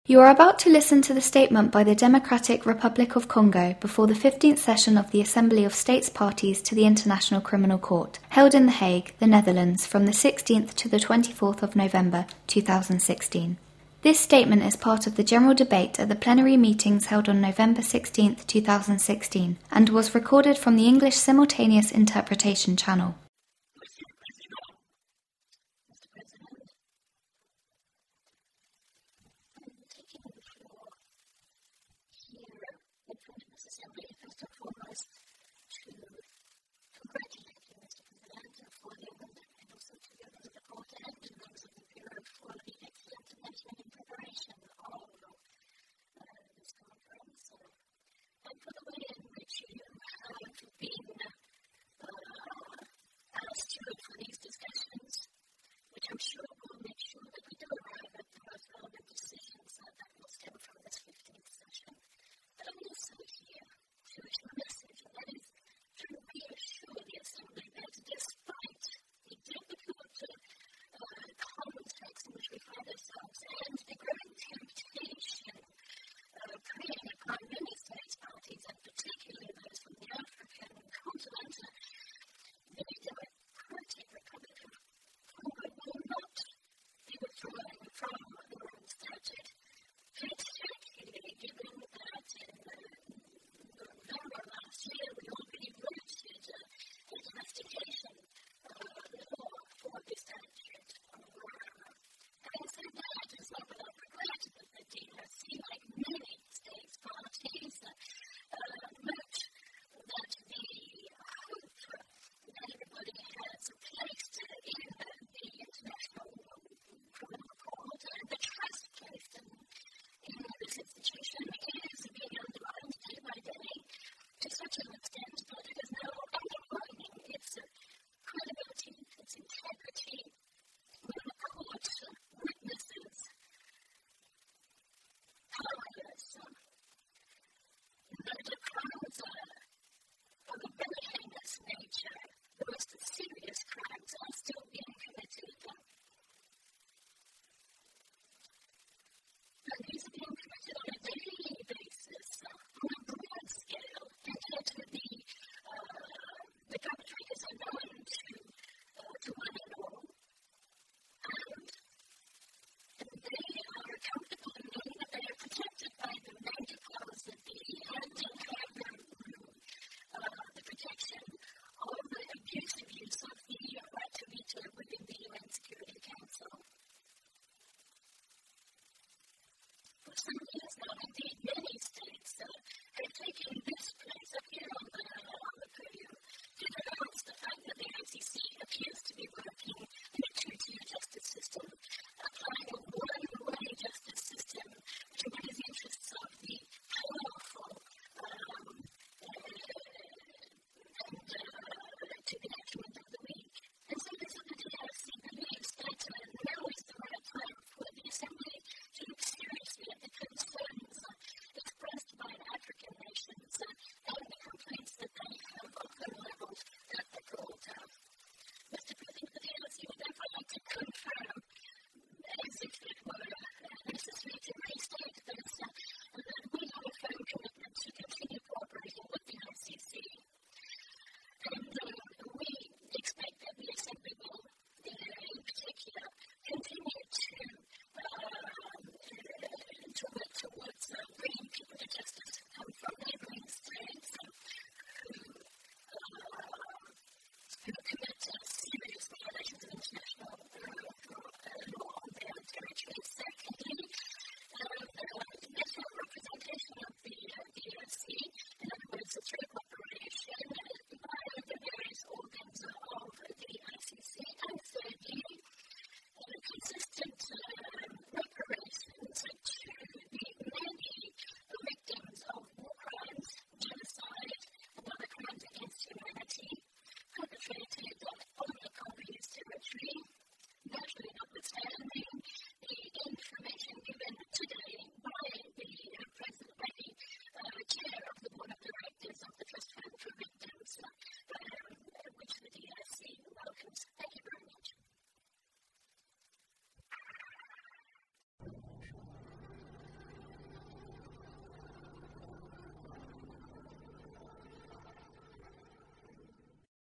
You are about to listen to the statement by the Democratic Republic of Congo before the 15th session of the Assembly of States Parties to the International Criminal Court, held in The Hague, the Netherlands, from the 16th to the 24th of November 2016. This statement is part of the general debate at the plenary meetings held on November 16, 2016, and was recorded from the English Simultaneous Interpretation channel. For the way in which you have been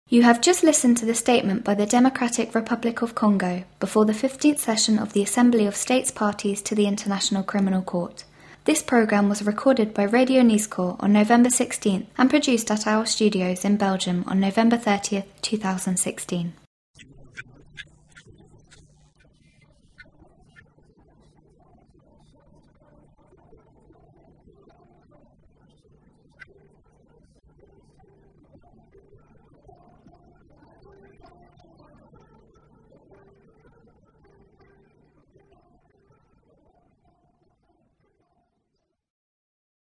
You have just listened to the statement by the Democratic Republic of Congo before the 15th session of the Assembly of States Parties to the International Criminal Court. This programme was recorded by Radio Nieuwscore on November 16th and produced at our studios in Belgium on November 30th, 2016.